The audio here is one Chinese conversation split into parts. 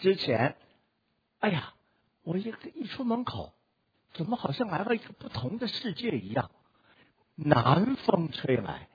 之前，哎呀，我一出门口，怎么好像来到一个不同的世界一样？南风吹来，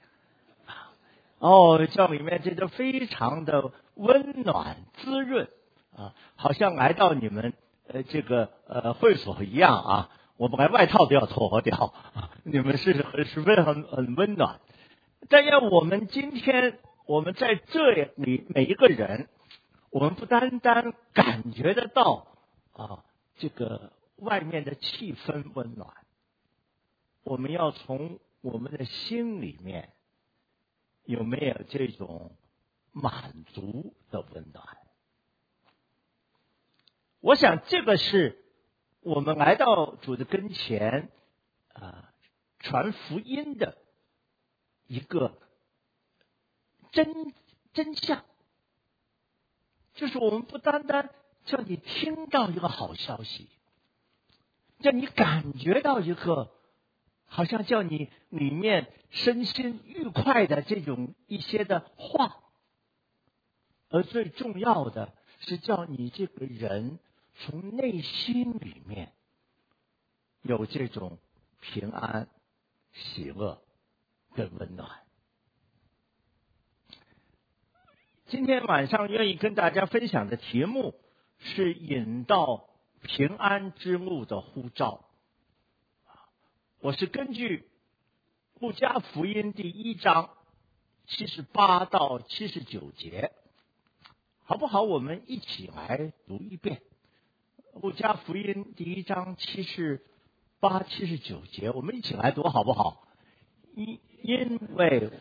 教里面这个非常的温暖滋润啊，好像来到你们会所一样啊。我们连外套都要脱掉，你们是十分很温暖。但愿我们今天我们在这里每一个人，我们不单单感觉得到这个外面的气氛温暖，我们要从我们的心里面有没有这种满足的温暖？我想这个是我们来到主的跟前传福音的一个真相，就是我们不单单叫你听到一个好消息，叫你感觉到一个好像叫你里面身心愉快的这种一些的话，而最重要的是叫你这个人从内心里面有这种平安、喜乐跟温暖。今天晚上愿意跟大家分享的题目是引到平安之路的呼召。我是根据路加福音第1章78到79节，好不好？我们一起来读一遍路加福音第1章78、79节，我们一起来读好不好？因为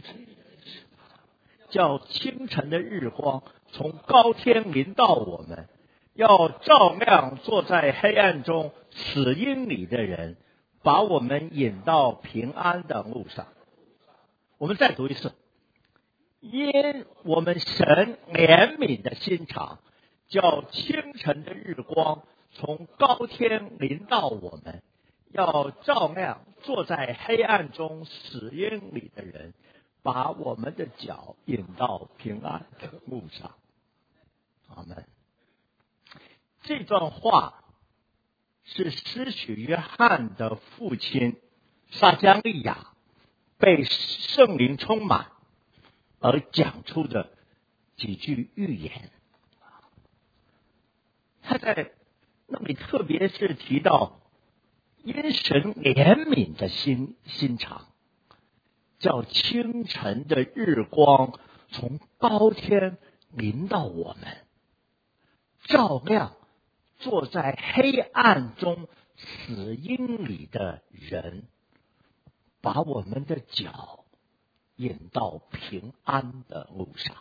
叫清晨的日光从高天临到我们，要照亮坐在黑暗中死荫里的人，把我们引到平安的路上。我们再读一次，因我们神怜悯的心肠，叫清晨的日光从高天临到我们，要照亮坐在黑暗中死荫里的人，把我们的脚引到平安的路上。阿们。这段话是施洗约翰的父亲撒迦利亚被圣灵充满而讲出的几句预言。他在那里特别是提到因神怜悯的心肠，叫清晨的日光从高天临到我们，照亮坐在黑暗中死荫里的人，把我们的脚引到平安的路上。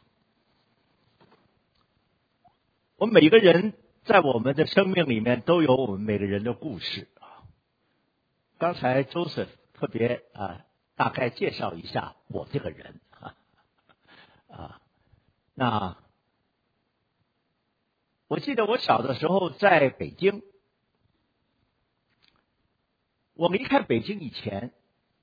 我们每个人在我们的生命里面都有我们每个人的故事。刚才 Joseph 特别大概介绍一下我这个人那我记得我小的时候在北京，我离开北京以前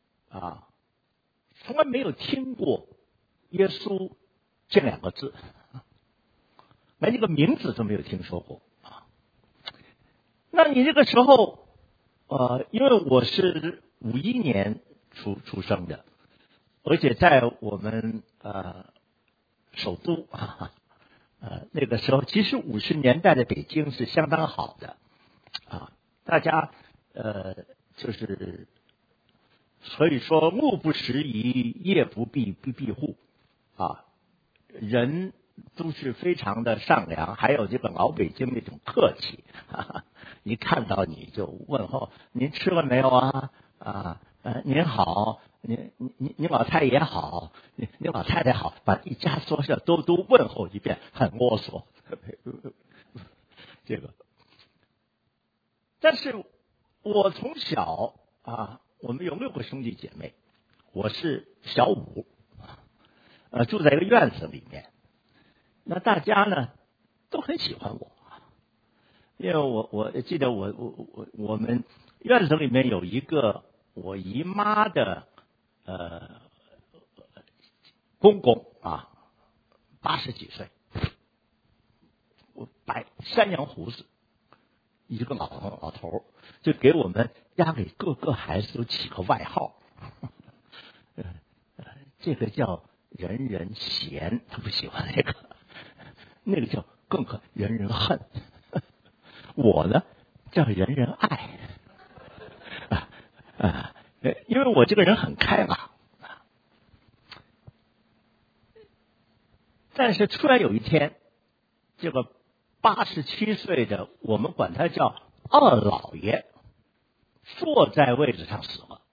从来没有听过耶稣这2个字，连这个名字都没有听说过那你这个时候因为我是51年出生的，而且在我们首都那个时候其实50年代的北京是相当好的大家就是所以说路不拾遗，夜不闭户人都是非常的善良，还有这个老北京那种客气一看到你就问候，您吃了没有您好，您老太爷好，您老太太好，把一家说事都问候一遍，很啰嗦这个。但是我从小我们有6个兄弟姐妹，我是小5住在一个院子里面，那大家呢都很喜欢我，因为我记得我们院子里面有一个我姨妈的公公80几岁， 山羊胡子，一个老头，就给我们家里各个孩子都起个外号，这个叫人人嫌，他不喜欢那个叫更可人人恨，我呢叫人人爱，因为我这个人很开朗，但是突然有一天，这个87岁的，我们管他叫二老爷，坐在位置上死了。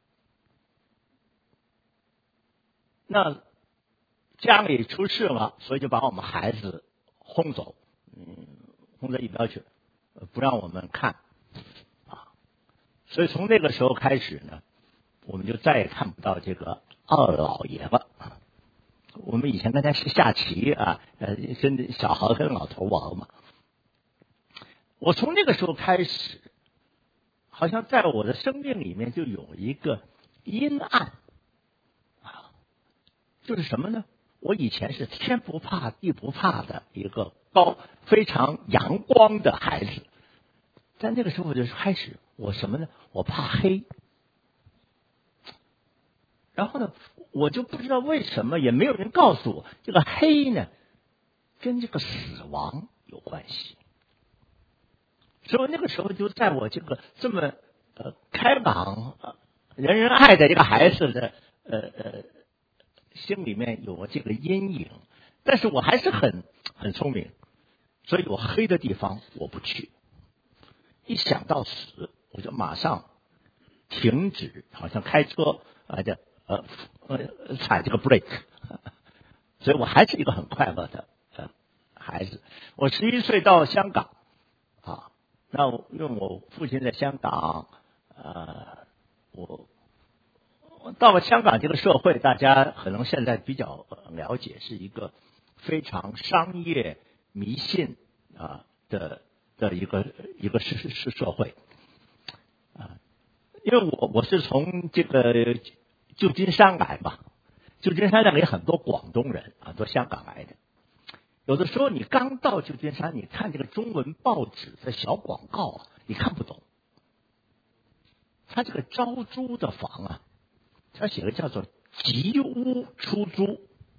那家里出事了，所以就把我们孩子轰走，轰到一边去，不让我们看啊。所以从那个时候开始呢，我们就再也看不到这个二老爷了。我们以前跟他是下棋啊，跟小孩跟老头玩嘛。我从那个时候开始，好像在我的生命里面就有一个阴暗啊，就是什么呢？我以前是天不怕地不怕的一个非常阳光的孩子，在那个时候我就开始我什么呢？我怕黑。然后呢，我就不知道为什么，也没有人告诉我，这个黑呢，跟这个死亡有关系。所以那个时候就在我这个这么开朗、人人爱的这个孩子的心里面有了这个阴影。但是我还是很聪明，所以有黑的地方我不去。一想到死，我就马上停止，好像开车踩这个 break， 所以我还是一个很快乐的孩子。我11岁到香港啊，那因为我父亲在香港，我到了香港这个社会，大家可能现在比较了解，是一个非常商业迷信的一个社会啊。因为我是从这个旧金山来吧，旧金山那里很多广东人，很多香港来的。有的时候你刚到旧金山，你看这个中文报纸的小广告啊，你看不懂。他这个招租的房啊，他写的叫做吉屋出租，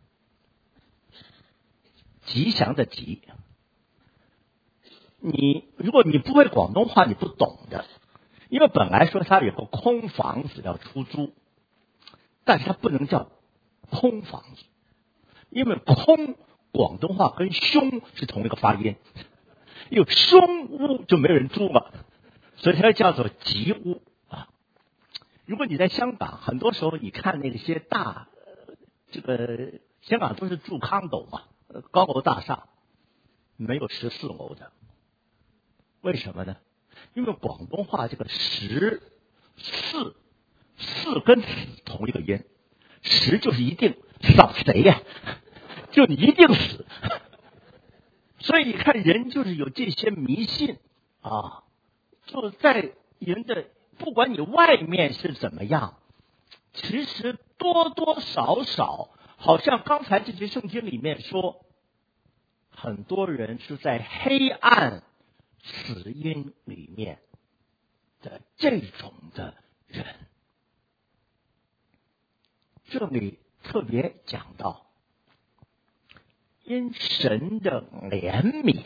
吉祥的吉。如果你不会广东话，你不懂的。因为本来说他有个空房子要出租，但是它不能叫空房子，因为空广东话跟凶是同一个发音，有凶屋就没有人租了，所以它叫做吉屋啊。如果你在香港，很多时候你看那些这个香港都是住康斗嘛，高楼大厦，没有14楼的，为什么呢？因为广东话这个14跟死同一个音，10就是一定，扫谁呀？就你一定死。所以你看人就是有这些迷信啊，就在人的不管你外面是怎么样，其实多多少少，好像刚才这节圣经里面说，很多人是在黑暗死荫里面的这种的人。这里特别讲到，因神的怜悯，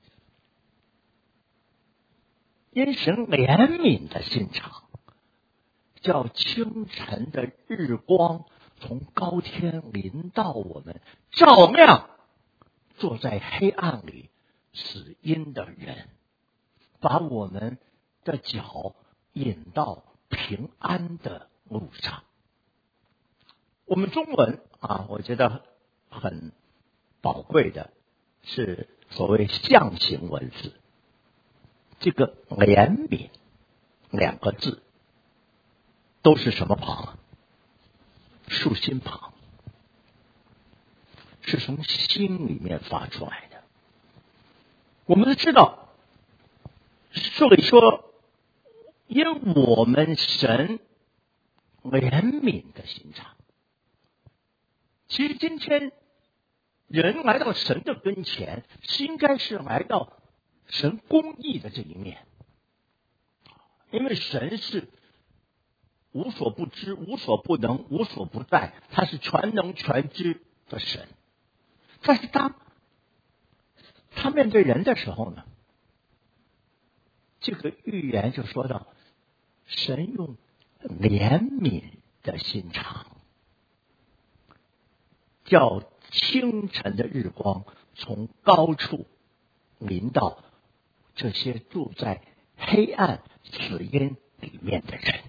因神怜悯的心肠，叫清晨的日光从高天临到我们，照亮坐在黑暗里死荫的人，把我们的脚引到平安的路上。我们中文我觉得很宝贵的是所谓象形文字，这个怜悯2个字都是什么旁？竖心旁，是从心里面发出来的。我们都知道，所以说，因我们神怜悯的心肠。其实今天人来到神的跟前，是应该是来到神公义的这一面，因为神是无所不知、无所不能、无所不在，他是全能全知的神。但是当他面对人的时候呢，这个预言就说到，神用怜悯的心肠，叫清晨的日光从高处临到这些住在黑暗死荫里面的人。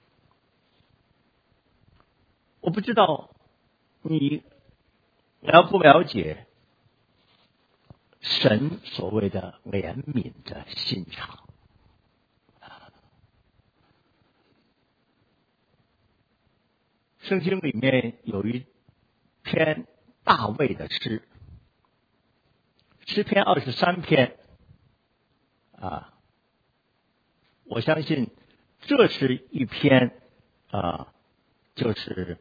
我不知道你了不了解神所谓的怜悯的心肠。圣经里面有一篇大卫的诗，诗篇23篇我相信这是一篇就是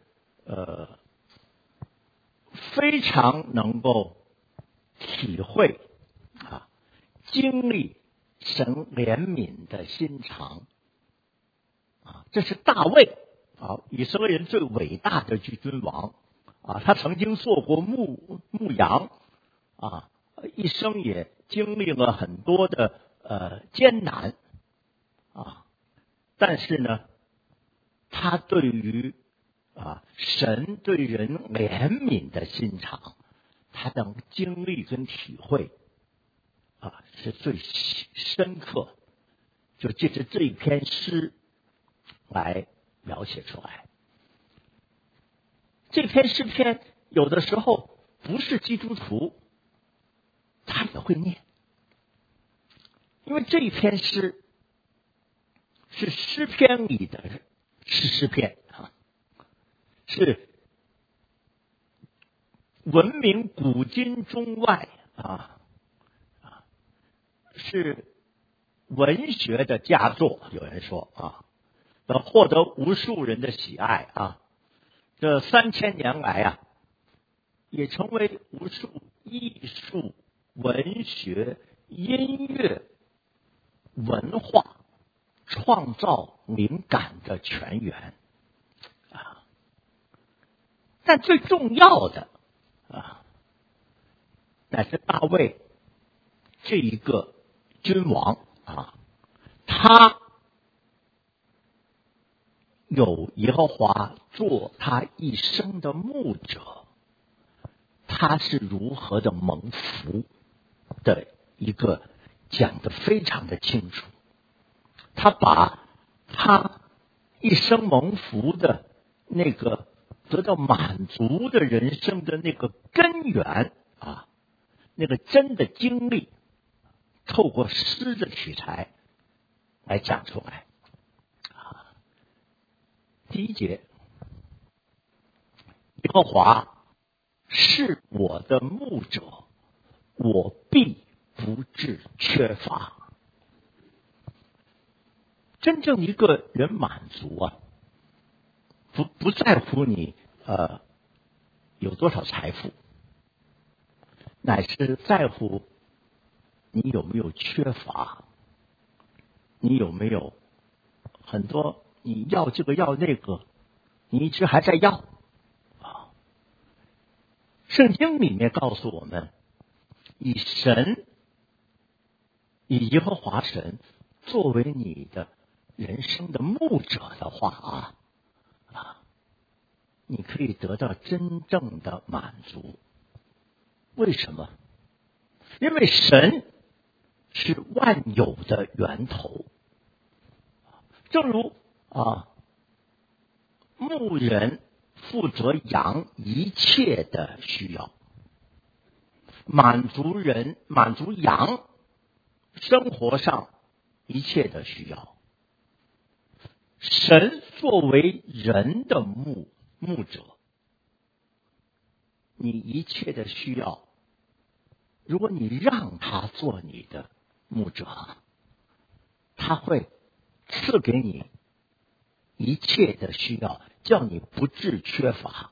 非常能够体会经历神怜悯的心肠这是大卫以色列人最伟大的君王他曾经做过牧羊一生也经历了很多的艰难但是呢，他对于神对人怜悯的心肠，他的经历跟体会是最深刻，就借着这一篇诗来描写出来。这篇诗篇有的时候不是基督徒他也会念，因为这一篇诗是诗篇里的诗篇是闻名古今中外是文学的佳作，有人说获得无数人的喜爱这3000年来也成为无数艺术、文学、音乐、文化创造灵感的泉源但最重要的乃是大卫这一个君王他有耶和华做他一生的牧者，他是如何的蒙福的一个讲得非常的清楚。他把他一生蒙福的那个得到满足的人生的那个根源那个真的经历，透过诗的取材来讲出来第一节，耶和华是我的牧者，我必不致缺乏。真正一个人满足不在乎你有多少财富，乃是在乎你有没有缺乏，你有没有很多你要这个要那个，你一直还在要圣经里面告诉我们，以耶和华神作为你的人生的牧者的话你可以得到真正的满足。为什么？因为神是万有的源头，正如牧人负责养一切的需要，满足羊生活上一切的需要。神作为人的牧者，你一切的需要，如果你让他做你的牧者，他会赐给你一切的需要，叫你不致缺乏。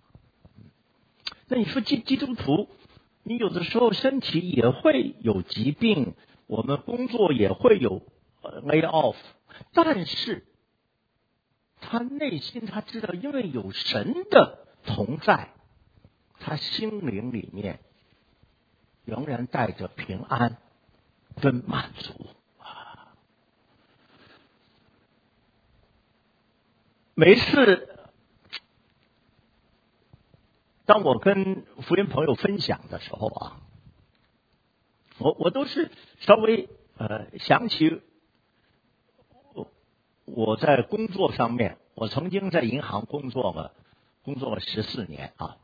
那你说基督徒，你有的时候身体也会有疾病， 我们工作也会有lay off， 但是他内心他知道，因为有神的同在，他心灵里面仍然带着平安跟满足。每一次当我跟福音朋友分享的时候啊，我都是稍微想起我在工作上面，我曾经在银行工作了14年啊。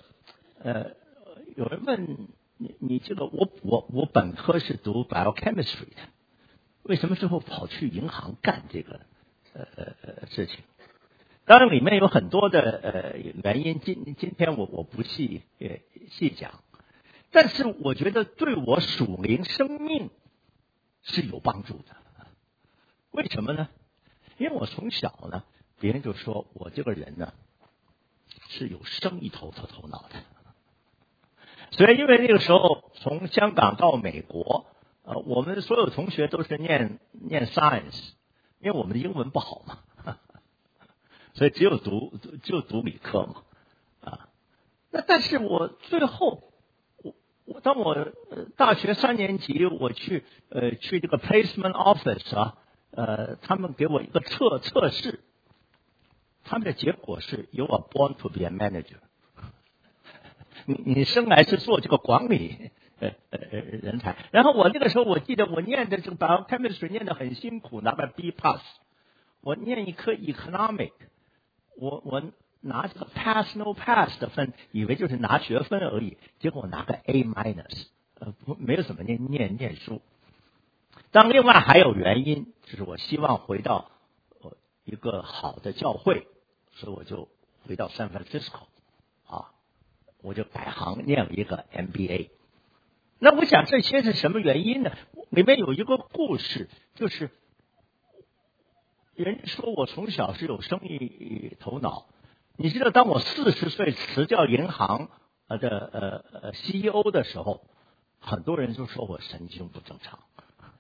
有人问你这个我本科是读 biochemistry 的，为什么最后跑去银行干这个事情？当然里面有很多的原因，今天我不细讲，但是我觉得对我属灵生命是有帮助的。为什么呢？因为我从小呢，别人就说我这个人呢是有生意头脑的。所以因为那个时候从香港到美国，我们所有同学都是念 science， 因为我们的英文不好嘛。所以只有读理科嘛，啊，那但是我最后，当我大学3年级，我去这个 placement office 啊，他们给我一个测试，他们的结果是 You are born to be a manager， 你生来是做这个管理人才。然后我那个时候我记得我念的这个 biochemistry 念得很辛苦，拿了 B+， 我念一科 economic。我拿这个 pass no pass 的分，以为就是拿学分而已，结果我拿个 A-， 没有怎么念书。当另外还有原因，就是我希望回到一个好的教会，所以我就回到 San Francisco 啊，我就改行念了一个 MBA。那我想这些是什么原因呢？里面有一个故事，就是人说我从小是有生意头脑，你知道，当我40岁辞掉银行的CEO 的时候，很多人就说我神经不正常，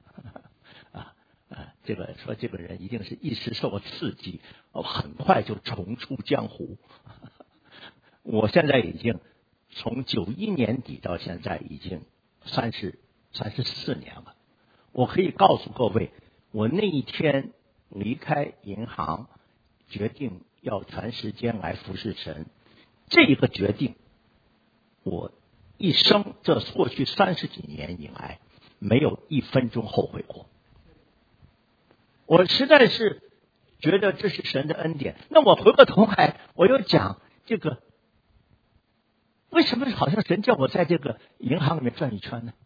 这个说这个人一定是一时受了刺激，很快就重出江湖。我现在已经从91年底到现在已经34年了，我可以告诉各位，我那一天离开银行，决定要全时间来服侍神，这一个决定，我一生这过去30几年以来，没有1分钟后悔过。我实在是觉得这是神的恩典。那我回过头来，我又讲这个，为什么好像神叫我在这个银行里面转一圈呢？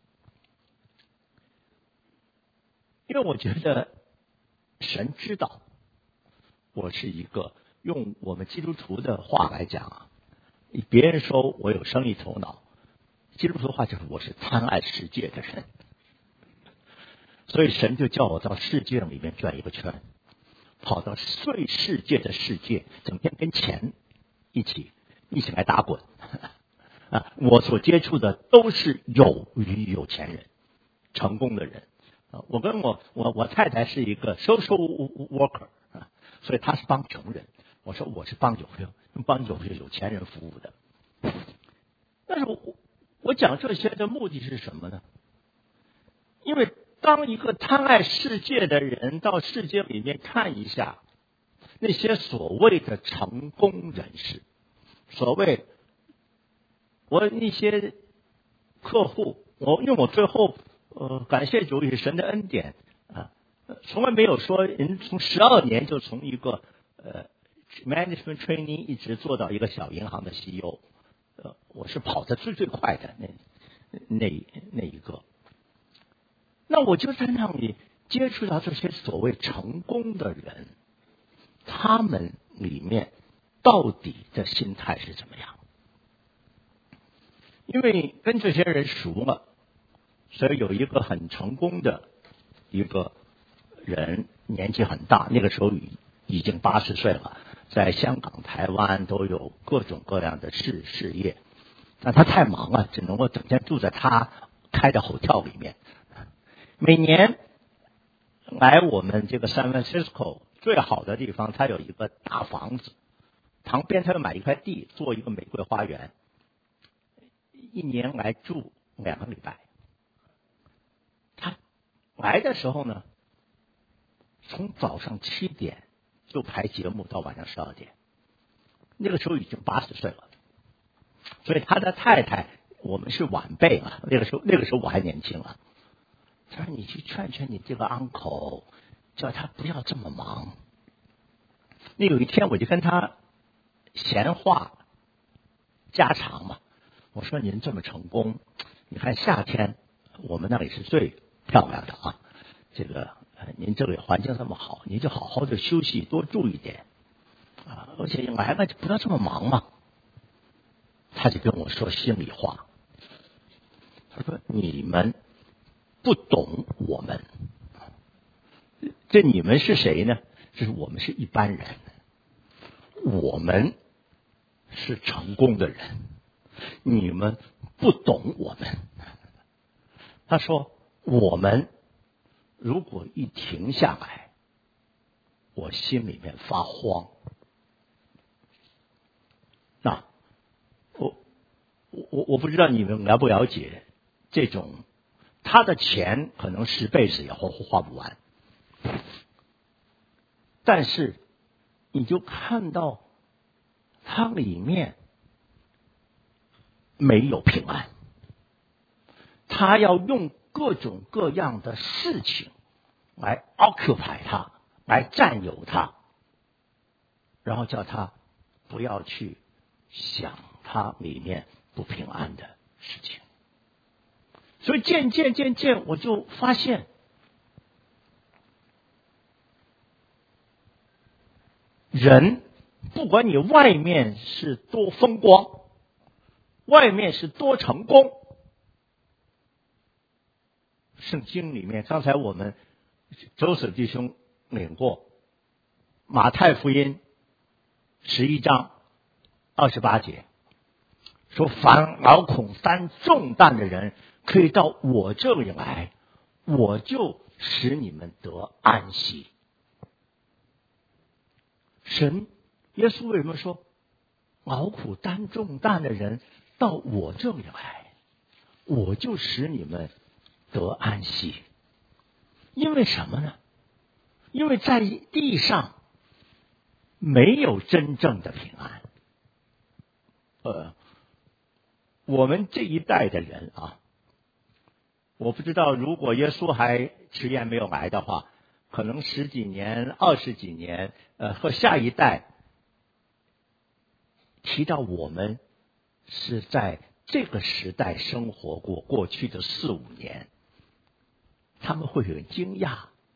因为我觉得神知道我是一个，用我们基督徒的话来讲啊，别人说我有生意头脑，基督徒的话就是我是贪爱世界的人，所以神就叫我到世界里面转一个圈，跑到最世界的世界，整天跟钱一起来打滚啊！我所接触的都是有钱人，成功的人。我跟我太太是一个 social worker 啊，所以她是帮穷人，我说我是帮有钱人服务的。但是我讲这些的目的是什么呢？因为当一个贪爱世界的人到世界里面看一下，那些所谓的成功人士，所谓我那些客户，因为我最后感谢主与神的恩典啊，从来没有说人从12年就从一个management trainee 一直做到一个小银行的 CEO，我是跑得最快的那一个。那我就在那里接触到这些所谓成功的人，他们里面到底的心态是怎么样？因为跟这些人熟了，所以有一个很成功的一个人，年纪很大，那个时候已经80岁了，在香港、台湾都有各种各样的事业。那他太忙了，只能够整天住在他开的hotel里面。 每年来我们这个 San Francisco 最好的地方，它有一个大房子，旁边他要买一块地做一个玫瑰花园，一年来住2个礼拜。他来的时候呢，从早上7点就排节目到晚上12点，那个时候已经80岁了，所以他的太太，我们是晚辈啊，那个时候我还年轻啊。他说：“你去劝劝你这个 uncle， 叫他不要这么忙。”那有一天我就跟他闲话家常嘛，我说：“您这么成功，你看夏天我们那里是最漂亮的啊，这个您这里环境这么好，您就好好的休息，多住一点啊，而且来了就不要这么忙嘛。”他就跟我说心里话，他说：“你们不懂我们，这你们是谁呢？就是我们是一般人，我们是成功的人，你们不懂我们。”他说：“我们如果一停下来，我心里面发慌。”那我不知道你们了不了解这种，他的钱可能10辈子也花不完，但是你就看到他里面没有平安，他要用各种各样的事情来 occupy 他，来占有他，然后叫他不要去想他里面不平安的事情。所以渐渐我就发现，人不管你外面是多风光，外面是多成功，圣经里面刚才我们周舍弟兄领过马太福音11章28节，说凡劳苦担重担的人可以到我这里来，我就使你们得安息。神耶稣为什么说劳苦担重担的人到我这里来，我就使你们得安息？因为什么呢？因为在地上没有真正的平安。我们这一代的人啊，我不知道如果耶稣还迟延没有来的话，可能10几年、20几年，和下一代提到我们是在这个时代生活过过去的4、5年，他们会很惊讶。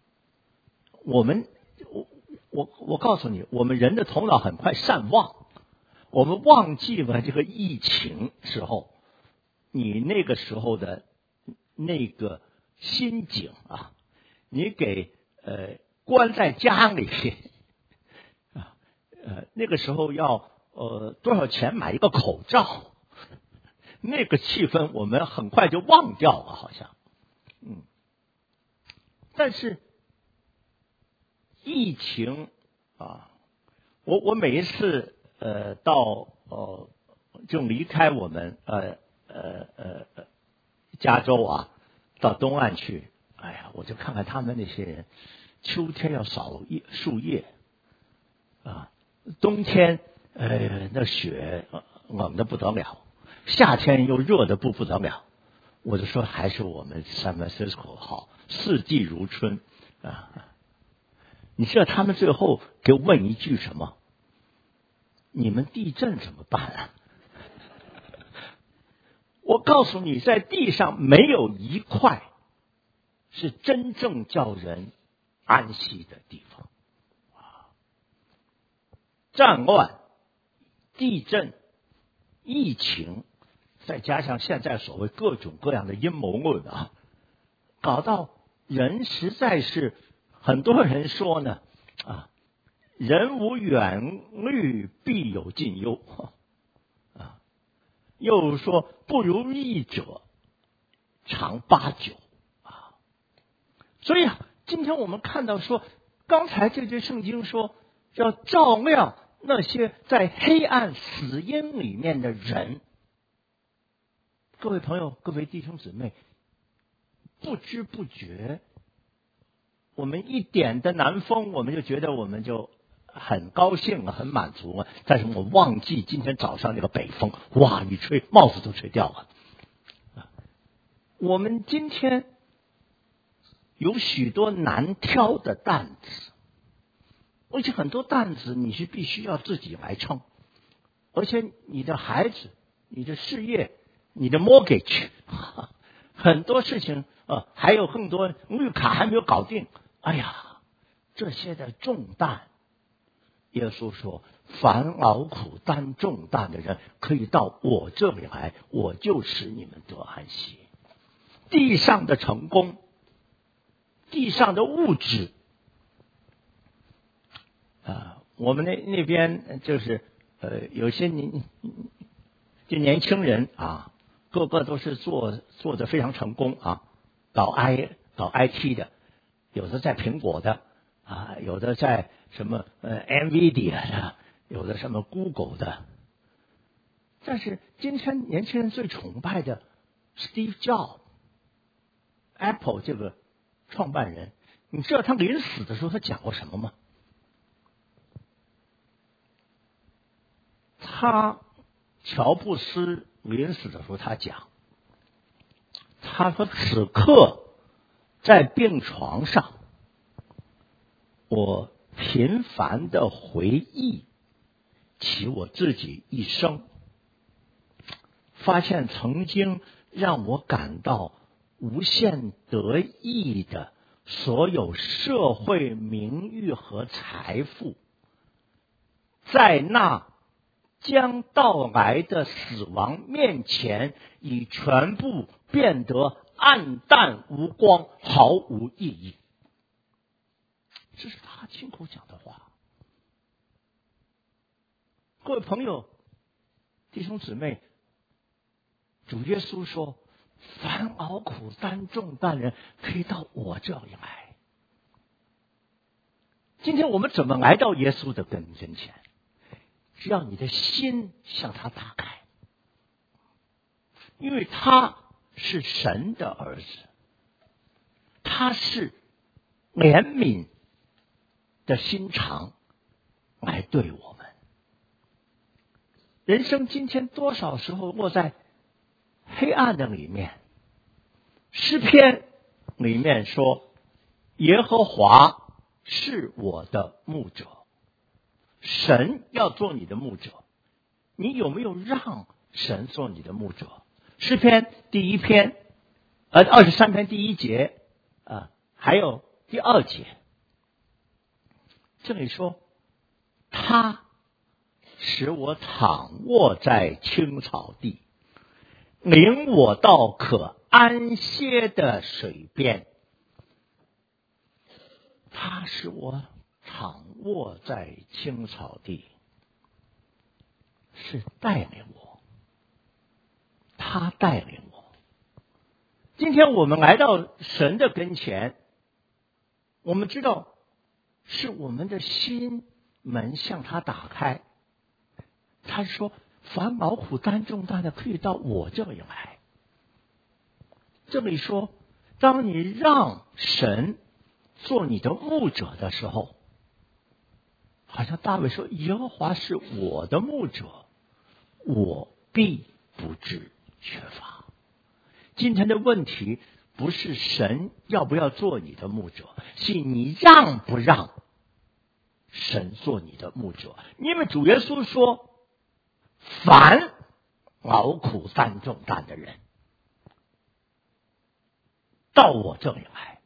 我告诉你，我们人的头脑很快善忘，我们忘记了这个疫情时候，你那个时候的那个心境啊，你给关在家里啊，那个时候要多少钱买一个口罩，那个气氛我们很快就忘掉了，好像，但是疫情啊，我每一次到就离开我们加州啊，到东岸去，哎呀，我就看看他们那些人，秋天要扫树叶啊，冬天那雪冷的不得了，夏天又热的不得了。我就说还是我们 San Francisco 好，四季如春啊。你知道他们最后给我问一句什么？你们地震怎么办啊？我告诉你，在地上没有一块是真正叫人安息的地方。战乱、地震、疫情，再加上现在所谓各种各样的阴谋论啊，搞到人实在是，很多人说呢啊，人无远虑，必有近忧啊，又说不如意者常8九啊。 所以今天我们看到说，刚才这句圣经说要照亮那些在黑暗死荫里面的人。各位朋友，各位弟兄姊妹，不知不觉我们一点的南风，我们就觉得我们就很高兴很满足啊。但是我忘记今天早上那个北风，哇，一吹帽子都吹掉了。我们今天有许多难挑的担子，而且很多担子你是必须要自己来撑，而且你的孩子、你的事业、你的 mortgage， 很多事情还有更多绿卡还没有搞定。哎呀，这些的重担，耶稣说，凡劳苦担重担的人可以到我这里来，我就使你们得安息。地上的成功，地上的物质我们那边就是有些年轻人个个都是做得非常成功搞 IT 的，有的在苹果的有的在什么NVIDIA 的，有的什么 Google 的。但是今天年轻人最崇拜的 Steve Jobs Apple 这个创办人，你知道他临死的时候他讲过什么吗？乔布斯临死的时候他讲，他说此刻在病床上，我频繁的回忆起我自己一生，发现曾经让我感到无限得意的所有社会名誉和财富，在那将到来的死亡面前，已全部变得暗淡无光，毫无意义。这是他亲口讲的话。各位朋友、弟兄姊妹，主耶稣说，凡劳苦担重担人可以到我这里来。今天我们怎么来到耶稣的跟前？只要你的心向他打开，因为他是神的儿子，他是怜悯的心肠来对我们。人生今天多少时候落在黑暗的里面，诗篇里面说，耶和华是我的牧者。神要做你的牧者，你有没有让神做你的牧者？诗篇第1篇23篇第1节还有第2节，这里说，他使我躺卧在青草地，领我到可安歇的水边。他使我躺卧在青草地，是带领我，他带领我。今天我们来到神的跟前，我们知道是我们的心门向他打开。他说，凡劳苦担重担的可以到我这里来。这里说，当你让神做你的牧者的时候，好像大卫说，耶和华是我的牧者，我必不致缺乏。今天的问题不是神要不要做你的牧者，是你让不让神做你的牧者。因为主耶稣说，凡劳苦担重担的人到我这里来。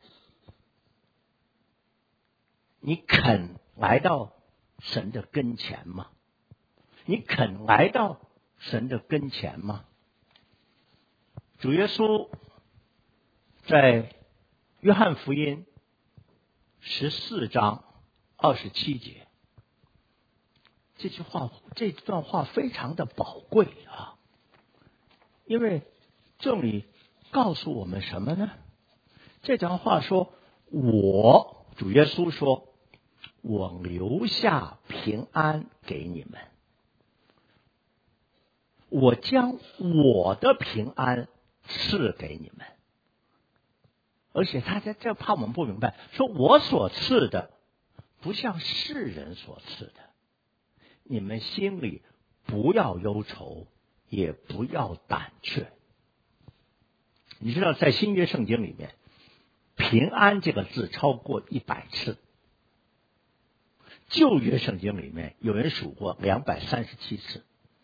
你肯来到神的跟前吗？你肯来到神的跟前吗？主耶稣在约翰福音14章27节，这段话非常的宝贵因为这里告诉我们什么呢？这段话说， 主耶稣说，我留下平安给你们，我将我的平安赐给你们。而且他在这怕我们不明白，说我所赐的不像世人所赐的，你们心里不要忧愁，也不要胆怯。你知道在新约圣经里面，平安这个字超过100次，旧约圣经里面有人数过237次。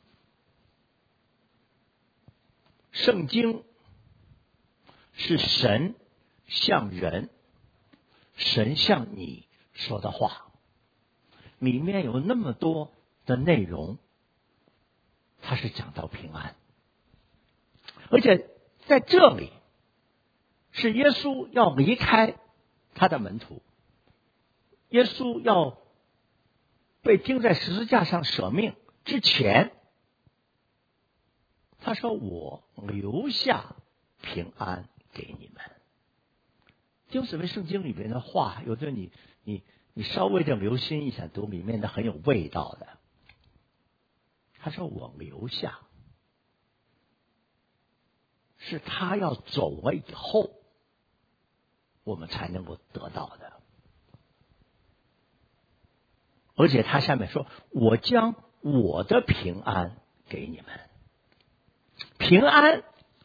圣经是神向人，神向你说的话，里面有那么多的内容，它是讲到平安。而且在这里是耶稣要离开他的门徒，耶稣要被钉在十字架上舍命之前，他说我留下平安给你们。弟兄姊妹，圣经里面的话，有的你稍微的留心一下读，里面的很有味道的。他说我留下，是他要走了以后，我们才能够得到的。而且他下面说，我将我的平安给你们。平安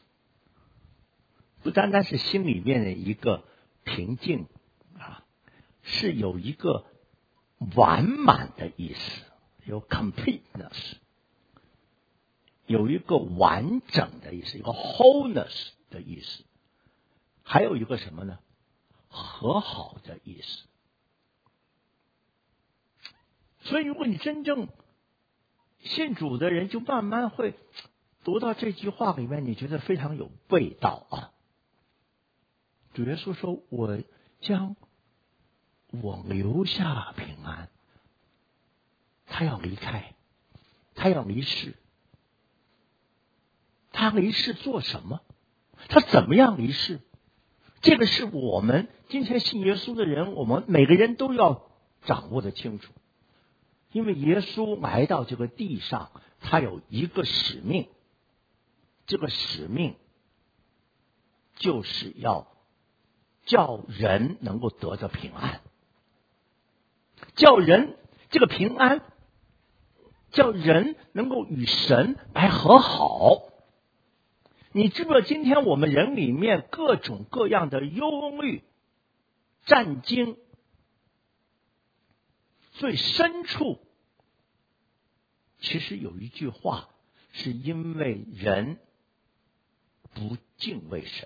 不单单是心里面的一个平静啊，是有一个完满的意思，有 completeness， 有一个完整的意思，有个 wholeness 的意思，还有一个什么呢？和好的意思。所以如果你真正信主的人，就慢慢会读到这句话里面，你觉得非常有味道啊。主耶稣说，我将我留下平安。他要离开，他要离世。他离世做什么？他怎么样离世？这个是我们今天信耶稣的人，我们每个人都要掌握的清楚。因为耶稣来到这个地上，他有一个使命，这个使命就是要叫人能够得着平安，叫人这个平安，叫人能够与神来和好。你知不知道今天我们人里面各种各样的忧虑、战惊，最深处其实有一句话，是因为人不敬畏神，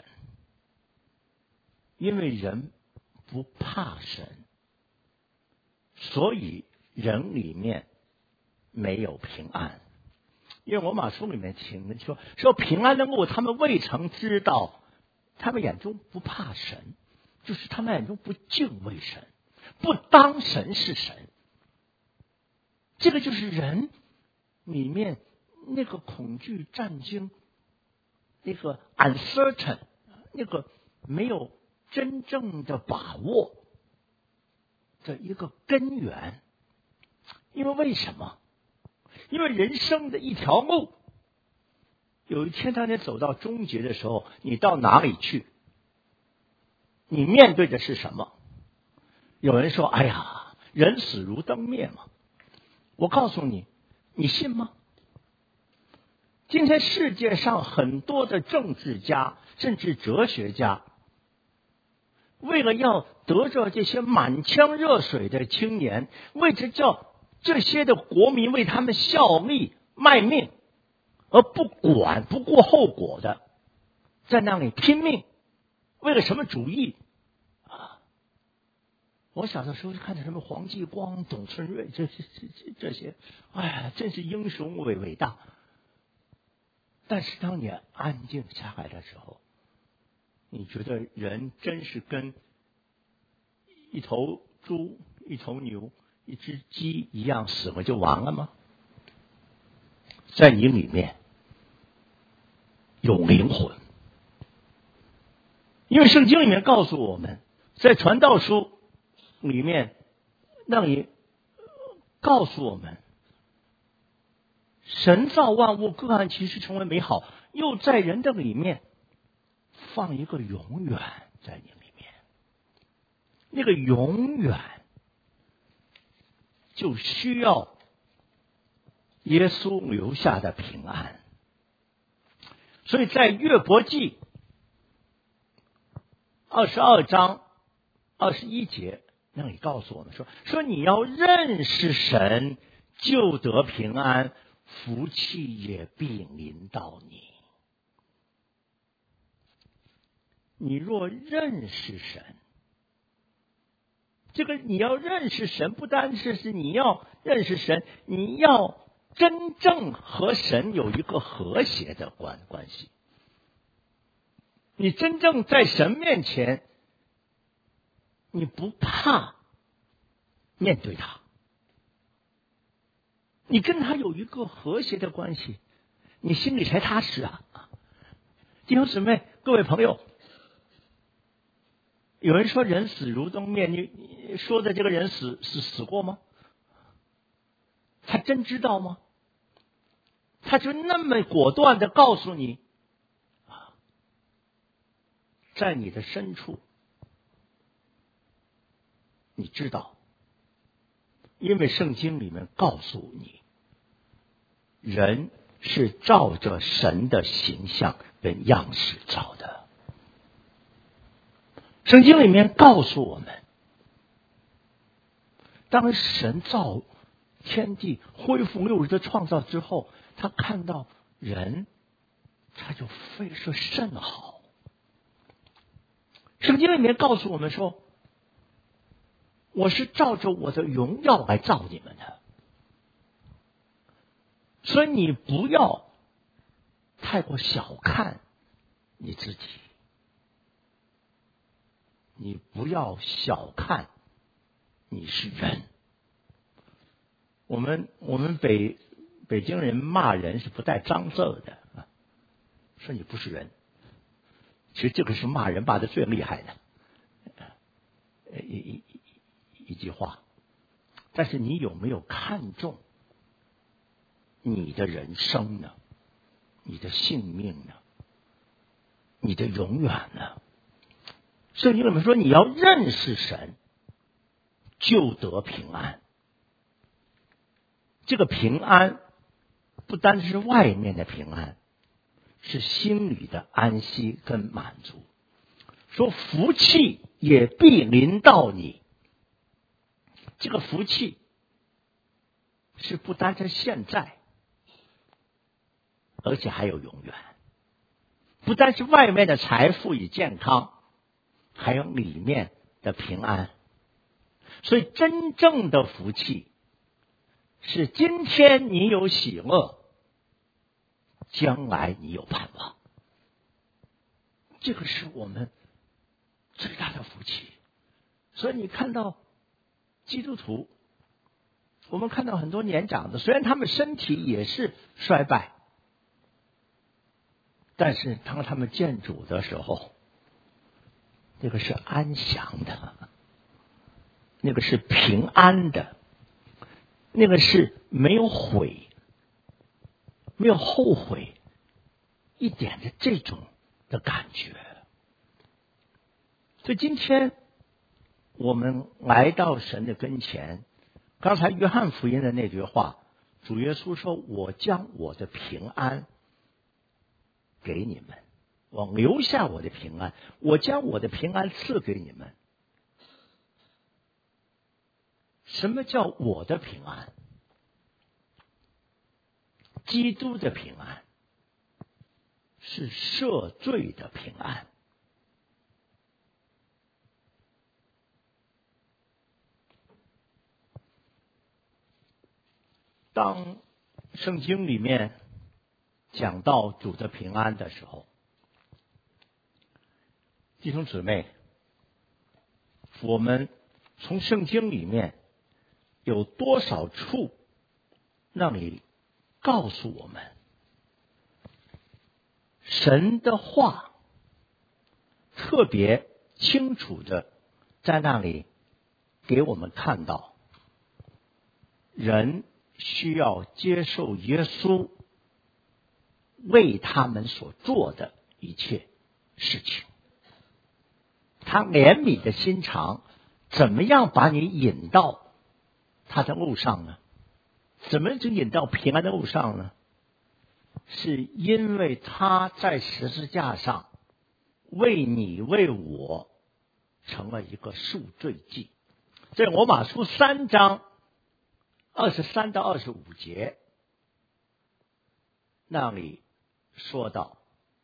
因为人不怕神，所以人里面没有平安。因为罗马书里面说平安能够他们未曾知道，他们眼中不怕神，就是他们眼中不敬畏神，不当神是神。这个就是人里面那个恐惧、战惊，那个 uncertain， 那个没有真正的把握的一个根源。因为什么？因为人生的一条路，有一天当你走到终结的时候，你到哪里去？你面对的是什么？有人说，哎呀，人死如灯灭嘛。我告诉你，你信吗？今天世界上很多的政治家甚至哲学家，为了要得着这些满腔热水的青年，为着叫这些的国民为他们效力卖命，而不顾后果的在那里拼命，为了什么主义啊？我小的时候看着什么黄继光、董存瑞这些，哎呀，真是英雄伟大。但是当你安静下来的时候，你觉得人真是跟一头猪、一头牛、一只鸡一样死了就完了吗？在你里面有灵魂，因为圣经里面告诉我们， 在传道书里面，让你告诉我们，神造万物各按其时成为美好，又在人的里面放一个永远在你里面。那个永远就需要耶稣留下的平安。所以在约伯记22章21节那里告诉我们说你要认识神，就得平安，福气也必临到你。你若认识神，这个你要认识神，不单是你要认识神，你要真正和神有一个和谐的关系。你真正在神面前，你不怕面对他，你跟他有一个和谐的关系，你心里才踏实啊！弟兄姊妹，各位朋友，有人说人死如灯灭，你说的这个人死过吗？他真知道吗？他就那么果断的告诉你，在你的深处，你知道，因为圣经里面告诉你，人是照着神的形象跟样式造的。圣经里面告诉我们，当神造天地恢复6日的创造之后，他看到人，他就非说甚好。圣经里面告诉我们说，我是照着我的荣耀来造你们的，所以你不要太过小看你自己，你不要小看你是人。我们北京人骂人是不带脏字的，说你不是人。其实这个是骂人骂的最厉害的一句话。但是你有没有看重你的人生呢？你的性命呢？你的永远呢？圣经里面说，你要认识神，就得平安。这个平安不单是外面的平安，是心里的安息跟满足。说福气也必临到你，这个福气是不单是现在，而且还有永远。不单是外面的财富与健康，还有里面的平安。所以真正的福气是今天你有喜乐，将来你有盼望。这个是我们最大的福气。所以你看到基督徒，我们看到很多年长的，虽然他们身体也是衰败，但是当他们见主的时候，那个是安详的，那个是平安的，那个是没有悔，没有后悔一点的这种的感觉。所以今天我们来到神的跟前，刚才约翰福音的那句话，主耶稣说，我将我的平安给你们，我留下我的平安，我将我的平安赐给你们。什么叫我的平安？基督的平安是赦罪的平安。当圣经里面讲到主的平安的时候，弟兄姊妹，我们从圣经里面有多少处让你告诉我们，神的话特别清楚的在那里给我们看到，人需要接受耶稣为他们所做的一切事情。他怜悯的心肠，怎么样把你引到他的路上呢？怎么就引到平安的路上呢？是因为他在十字架上为你为我成了一个赎罪祭。在罗马书3章23到25节那里说到，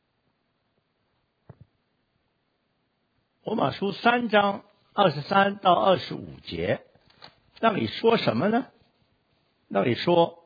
罗马书3章23到25节那里说什么呢？那里说，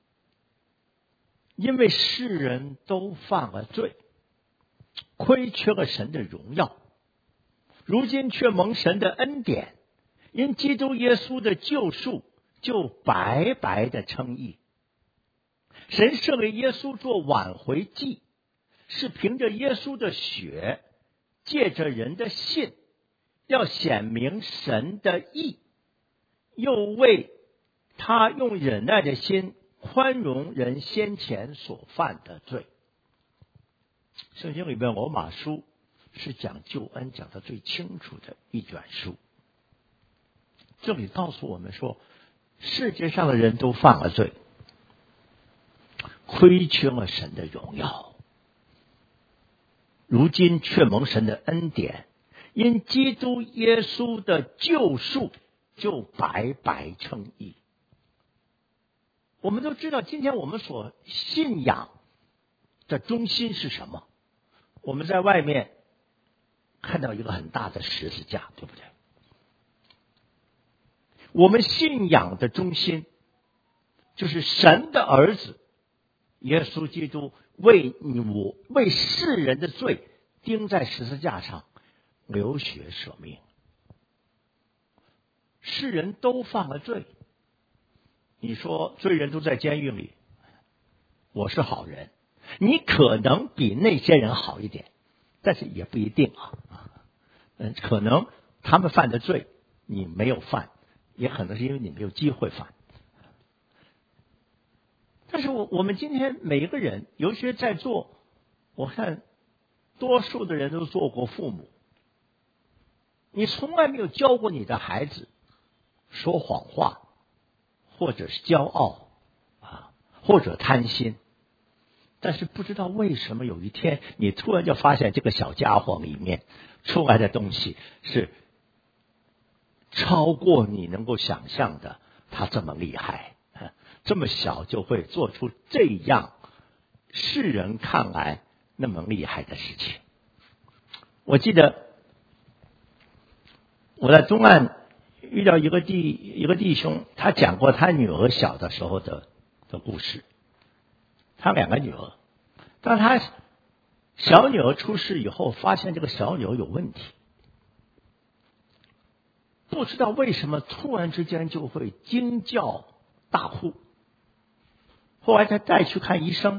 因为世人都犯了罪，亏缺了神的荣耀，如今却蒙神的恩典，因基督耶稣的救赎，就白白的称义。神设为耶稣做挽回祭，是凭着耶稣的血，借着人的信，要显明神的义，又为他用忍耐的心宽容人先前所犯的罪。圣经里面罗马书是讲救恩讲得最清楚的一卷书。这里告诉我们说，世界上的人都犯了罪，亏缺了神的荣耀，如今却蒙神的恩典，因基督耶稣的救赎，就白白称义。我们都知道，今天我们所信仰的中心是什么？我们在外面看到一个很大的十字架，对不对？我们信仰的中心就是神的儿子耶稣基督为世人的罪钉在十字架上流血舍命。世人都犯了罪，你说罪人都在监狱里，我是好人，你可能比那些人好一点，但是也不一定啊。可能他们犯的罪你没有犯，也可能是因为你没有机会犯。但是我们今天每一个人，尤其是在座，我看多数的人都做过父母，你从来没有教过你的孩子说谎话，或者是骄傲啊，或者贪心。但是不知道为什么有一天你突然就发现这个小家伙里面出来的东西是超过你能够想象的，他这么厉害，这么小就会做出这样世人看来那么厉害的事情。我记得我在东岸遇到一个弟兄，他讲过他女儿小的时候的故事。他2个女儿，当他小女儿出世以后，发现这个小女儿有问题，不知道为什么突然之间就会惊叫大哭。后来他带去看医生，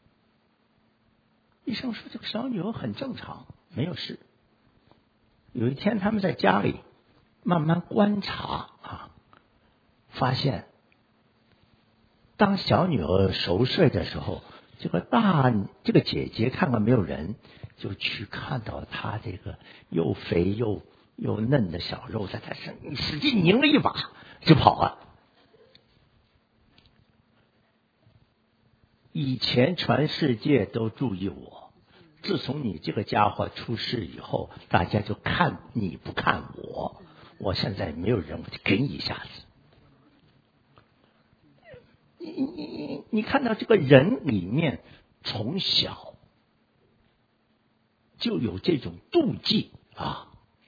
医生说这个小女儿很正常，没有事。有一天他们在家里慢慢观察发现当小女儿熟睡的时候，这个姐姐看看没有人，就去看到她这个又肥又嫩的小肉在她身上使劲拧了一把就跑了。以前全世界都注意我，自从你这个家伙出事以后，大家就看你不看我，我现在没有人给你一下子。你看到这个人里面从小就有这种妒忌啊。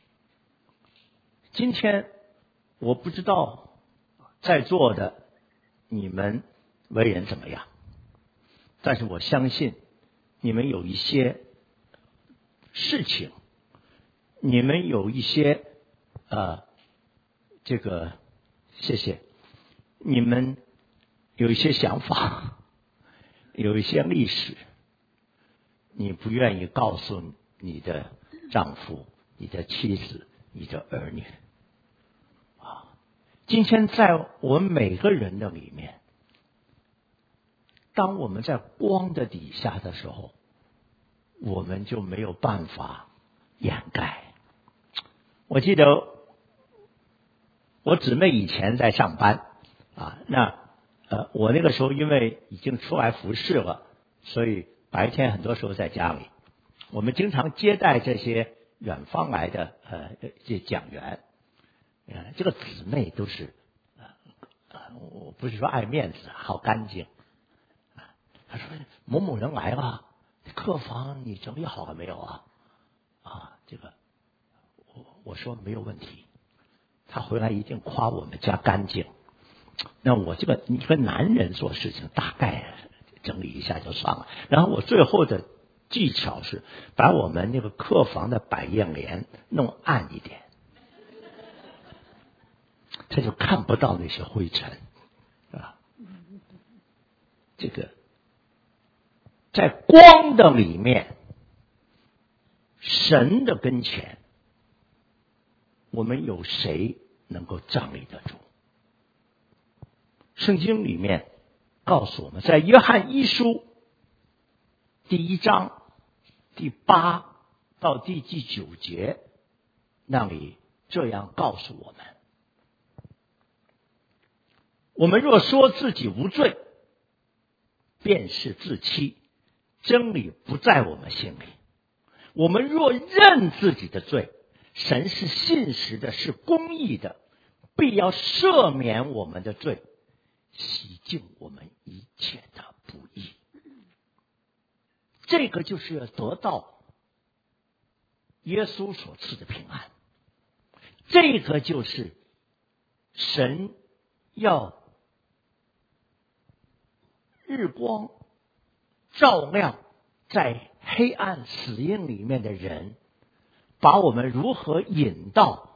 今天我不知道在座的你们为人怎么样，但是我相信你们有一些事情，你们有一些谢谢，你们有一些想法，有一些历史，你不愿意告诉你的丈夫、你的妻子、 你的儿女。今天在我们每个人的里面，当我们在光的底下的时候，我们就没有办法掩盖。我记得我姊妹以前在上班我那个时候因为已经出来服侍了，所以白天很多时候在家里，我们经常接待这些远方来的这讲员。这个姊妹都是我不是说爱面子，好干净。他说某某人来了，客房你整理好了没有啊？这个我说没有问题。他回来一定夸我们家干净。那我这个一个男人做事情大概整理一下就算了。然后我最后的技巧是把我们那个客房的百叶帘弄暗一点，他就看不到那些灰尘这个在光的里面，神的跟前，我们有谁能够站立得住？圣经里面告诉我们，在约翰一书第1章第8到第9节那里这样告诉我们：我们若说自己无罪，便是自欺，真理不在我们心里。我们若认自己的罪，神是信实的，是公义的，必要赦免我们的罪，洗净我们一切的不义。这个就是要得到耶稣所赐的平安，这个就是神要日光照亮在黑暗死荫里面的人，把我们如何引到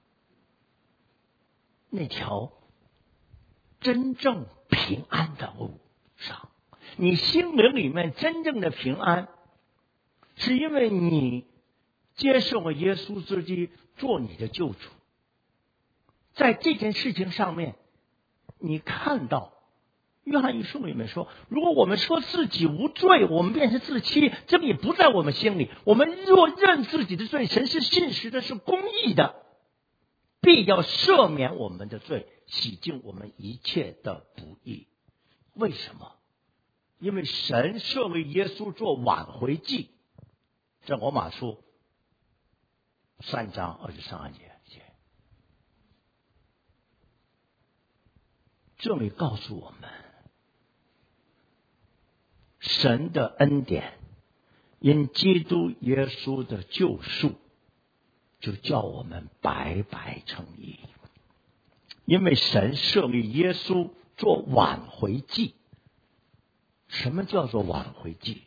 那条真正平安的路上。你心灵里面真正的平安，是因为你接受了耶稣基督做你的救主。在这件事情上面，你看到约翰一书里面说，如果我们说自己无罪，我们便是自欺，这个也不在我们心里。我们若认自己的罪，神是信实的，是公义的，必要赦免我们的罪，洗净我们一切的不义。为什么？因为神设为耶稣做挽回祭，在罗马书3章23节，这里告诉我们，神的恩典因基督耶稣的救赎，就叫我们白白称义。因为神设立耶稣做挽回祭。什么叫做挽回祭？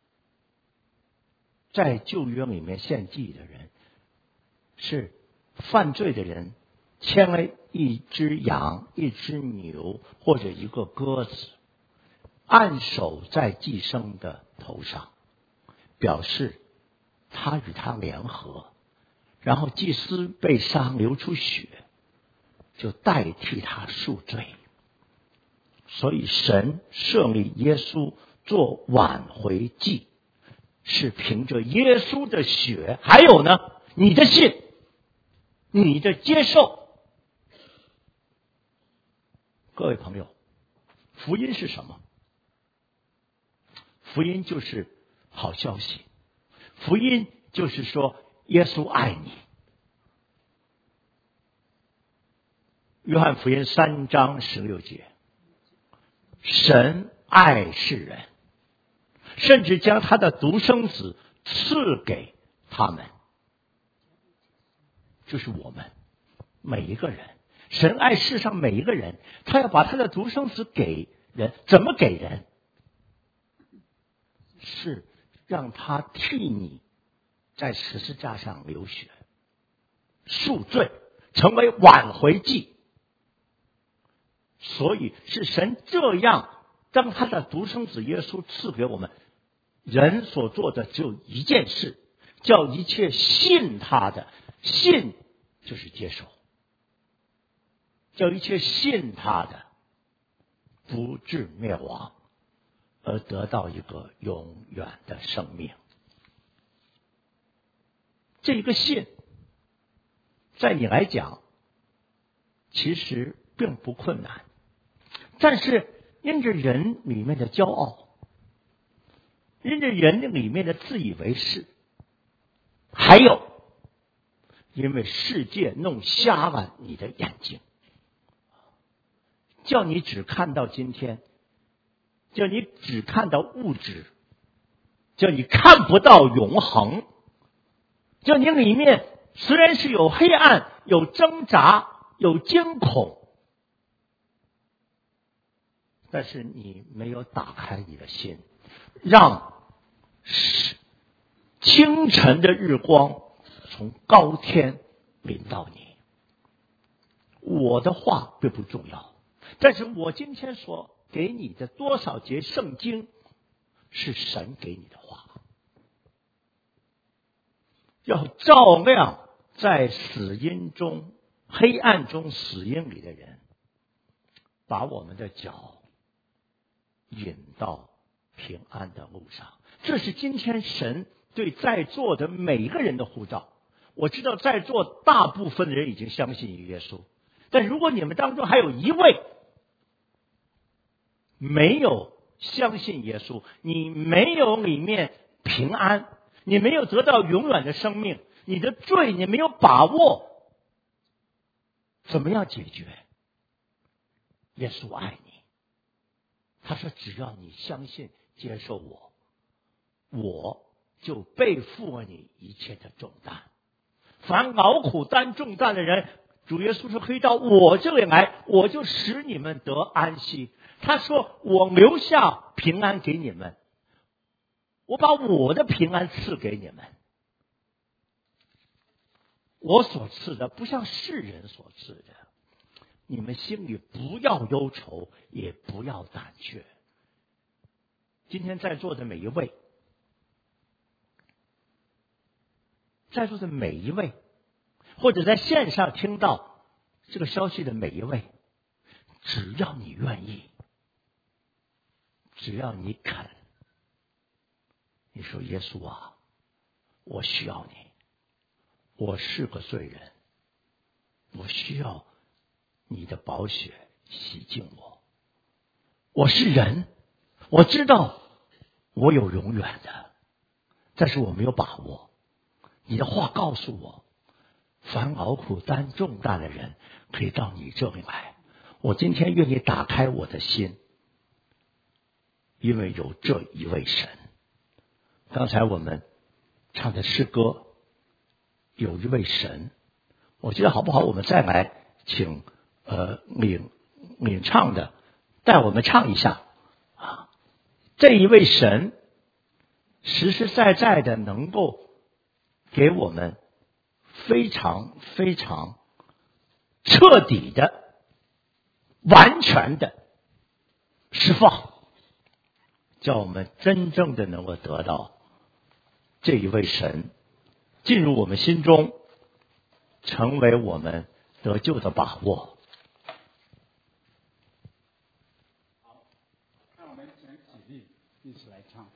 在旧约里面献祭的人，是犯罪的人牵了一只羊、一只牛或者一个鸽子，按手在祭牲的头上，表示他与他联合，然后祭司被杀流出血，就代替他赎罪。所以神设立耶稣做挽回祭，是凭着耶稣的血，还有呢，你的信，你的接受。各位朋友，福音是什么？福音就是好消息，福音就是说耶稣爱你。约翰福音3章16节，神爱世人，甚至将他的独生子赐给他们，就是我们每一个人。神爱世上每一个人，他要把他的独生子给人。怎么给人？是让他替你在十字架上流血，赎罪，成为挽回祭。所以是神这样将他的独生子耶稣赐给我们。人所做的只有一件事，叫一切信他的，信就是接受，叫一切信他的不至灭亡，而得到一个永远的生命。这个信在你来讲其实并不困难，但是因着人里面的骄傲，因着人里面的自以为是，还有因为世界弄瞎了你的眼睛，叫你只看到今天，叫你只看到物质，叫你看不到永恒，叫你里面虽然是有黑暗，有挣扎，有惊恐，但是你没有打开你的心，让清晨的日光从高天临到你。我的话并不重要，但是我今天所给你的多少节圣经是神给你的话，要照亮在死荫中、黑暗中、死荫里的人，把我们的脚引到平安的路上。这是今天神对在座的每一个人的呼召。我知道在座大部分的人已经相信于耶稣，但如果你们当中还有一位没有相信耶稣，你没有里面平安，你没有得到永远的生命，你的罪你没有把握，怎么样解决？耶稣爱你，他说只要你相信接受我，我就背负了你一切的重担。凡劳苦担重担的人，主耶稣说可以到我这里来，我就使你们得安息。他说我留下平安给你们，我把我的平安赐给你们，我所赐的不像世人所赐的。你们心里不要忧愁，也不要胆怯。今天在座的每一位，在座的每一位，或者在线上听到这个消息的每一位，只要你愿意，只要你肯，你说耶稣啊，我需要你，我是个罪人，我需要你的宝血洗净我，我是人，我知道我有永远的，但是我没有把握。你的话告诉我，凡劳苦担重担的人可以到你这里来。我今天愿意打开我的心，因为有这一位神。刚才我们唱的诗歌有一位神，我觉得好不好？我们再来请领唱的带我们唱一下啊！这一位神实实在在的能够给我们非常非常彻底的、完全的释放，叫我们真正的能够得到这一位神进入我们心中，成为我们得救的把握。 好，那我们先起立，一起来唱。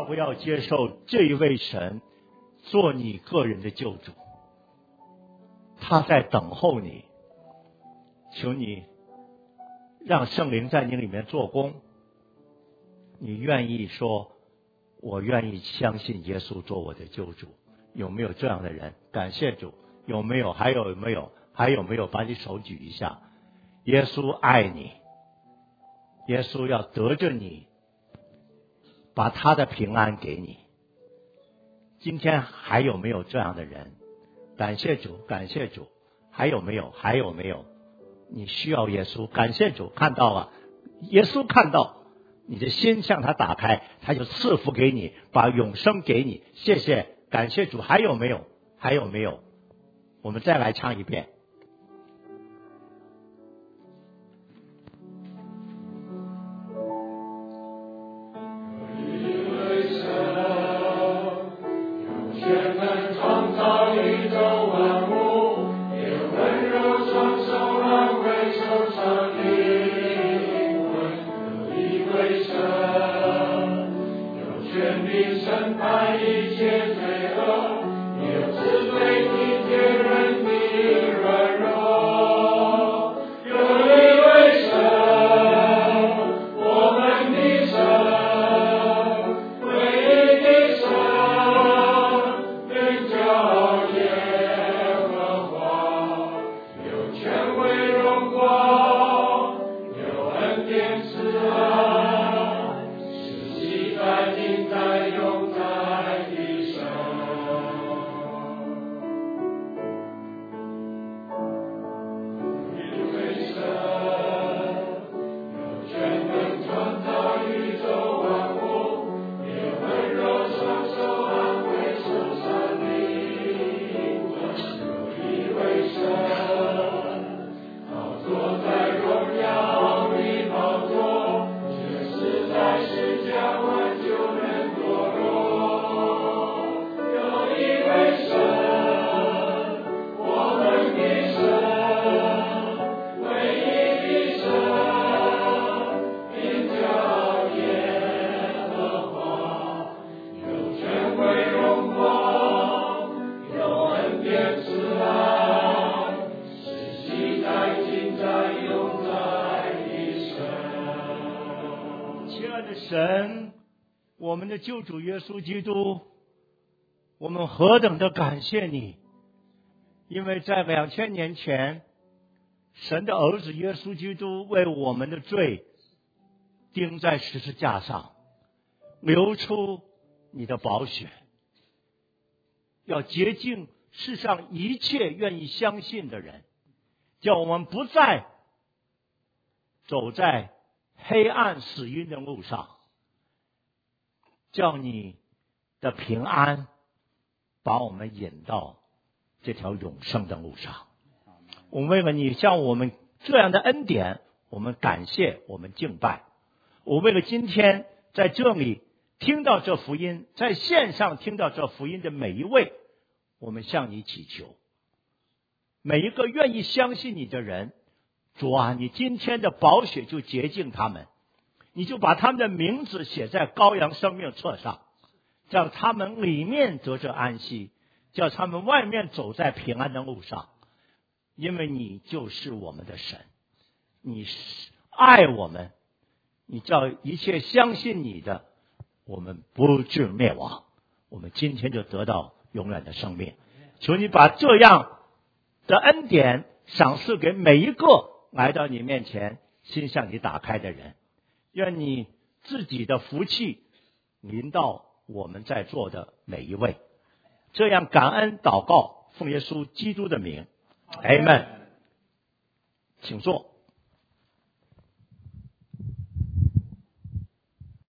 不要接受这一位神做你个人的救主？他在等候你，求你让圣灵在你里面做工。你愿意说，我愿意相信耶稣做我的救主？有没有这样的人？感谢主。有没有？还有没有？还有没有？把你手举一下。耶稣爱你，耶稣要得着你，把他的平安给你。今天还有没有这样的人？感谢主，感谢主。还有没有？还有没有？你需要耶稣，感谢主。看到了，耶稣看到你的心向他打开，他就赐福给你，把永生给你。谢谢，感谢主。还有没有？还有没有？我们再来唱一遍。神，我们的救主耶稣基督，我们何等的感谢你！因为在2000年前，神的儿子耶稣基督为我们的罪钉在十字架上，流出你的宝血，要洁净世上一切愿意相信的人，叫我们不再走在黑暗死荫的路上，叫你的平安把我们引到这条永生的路上。我们为了你向我们这样的恩典，我们感谢，我们敬拜。我为了今天在这里听到这福音，在线上听到这福音的每一位，我们向你祈求，每一个愿意相信你的人，主啊，你今天的宝血就洁净他们，你就把他们的名字写在羔羊生命册上，叫他们里面得着安息，叫他们外面走在平安的路上。因为你就是我们的神，你爱我们，你叫一切相信你的，我们不至灭亡，我们今天就得到永远的生命。求你把这样的恩典赏赐给每一个来到你面前心向你打开的人，愿你自己的福气临到我们在座的每一位。这样感恩祷告，奉耶稣基督的名，阿们。请坐。